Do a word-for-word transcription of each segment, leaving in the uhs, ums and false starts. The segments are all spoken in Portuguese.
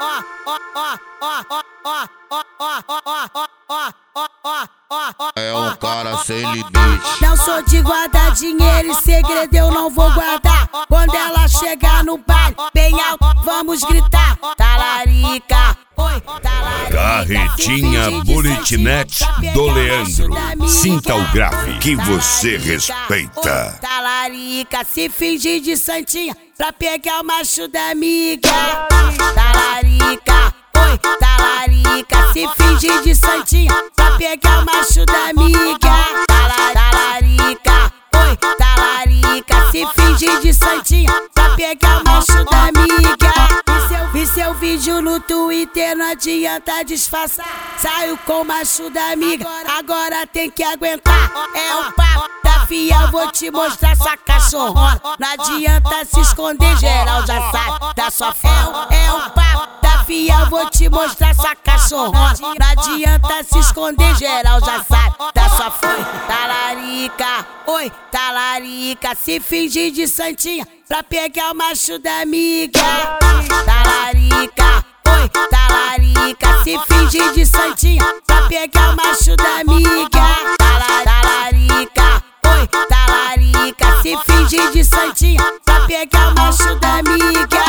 É um cara sem limite. Não sou de guardar dinheiro e segredo eu não vou guardar. Quando ela chegar no baile, bem alto, vamos gritar. Talarica, oi, talarica. Carretinha Bulletnet do Leandro. Sinta o grave que você respeita. Talarica, se fingir de santinha pra pegar o macho da amiga. Talarica, oi, talarica, se fingir de santinha pra pegar o macho da amiga. Talarica, oi, talarica, se fingir de santinha pra pegar o macho da amiga. Vi seu vídeo no Twitter, não adianta disfarçar. Saiu com o macho da amiga, agora tem que aguentar. É o papo da fia, vou te mostrar essa cachorrona. Não adianta se esconder, geral já sabe da sua forma. É o papo da fia, vou te mostrar essa cachorrona. Não adianta se esconder, geral já sabe da sua forma. Talarica, oi, talarica, se fingir de santinha pra pegar o macho da amiga. Talarica, oi, talarica, se fingir de santinha pra pegar o macho da amiga. Talarica, oi, talarica, se fingir de santinha pra pegar o macho da amiga.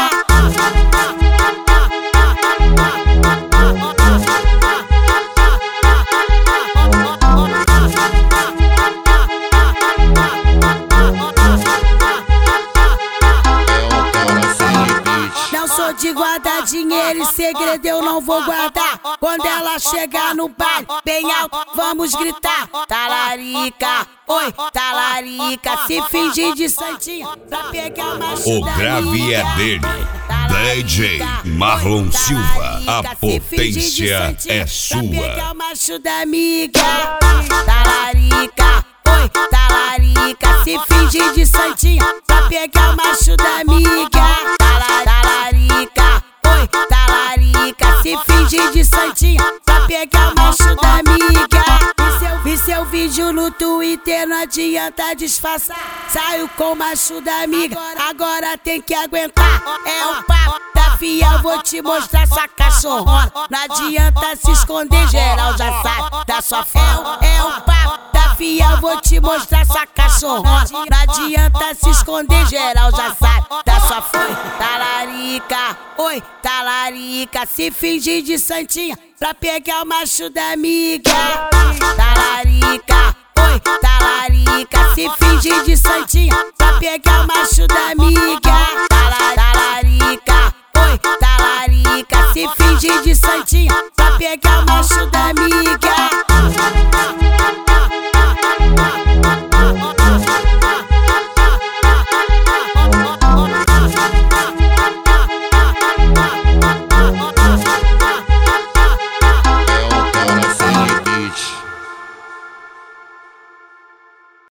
Não sou de guardar dinheiro e segredo eu não vou guardar. Quando ela chegar no baile, bem alto, vamos gritar. Talarica, oi, talarica, se fingir de santinha pra pegar o macho O da grave amiga. é dele. D J Marlon Silva, a potência é sua. Pra pegar o macho da amiga. Talarica, oi, talarica, se fingir de santinha pra pegar o macho da amiga. Talarica, oi, talarica, se fingir de santinha pra pegar o macho da amiga. Vi seu vídeo no Twitter, não adianta disfarçar. Saiu com o macho da amiga, agora tem que aguentar. É o papo da fia, vou te mostrar essa cachorrona. Não adianta se esconder, geral já sabe da sua forma. É o papo da fia, vou te mostrar essa cachorrona. Não adianta se esconder, geral já sabe da sua forma. Talarica, oi, talarica, se fingir de santinha pra pegar o macho da amiga. Talarica, oi, talarica, se fingir de santinha pra pegar o macho da amiga. Talarica, oi, talarica, se fingir de santinha pra pegar o macho da amiga.